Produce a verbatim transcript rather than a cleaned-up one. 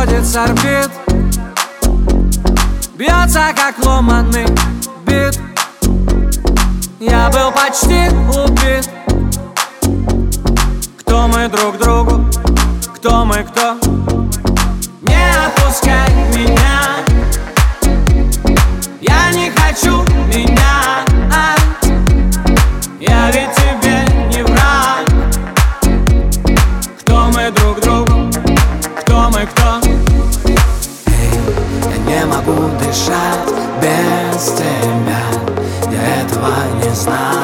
сходит с орбит, бьется как ломаный бит. Я был почти убит. Кто мы друг другу? Кто мы, кто? Не отпускай меня, я не хочу меня. Я ведь тебе не враг. Кто мы друг другу? Кто мы, кто? Эй, я не могу дышать без тебя, я этого не знаю.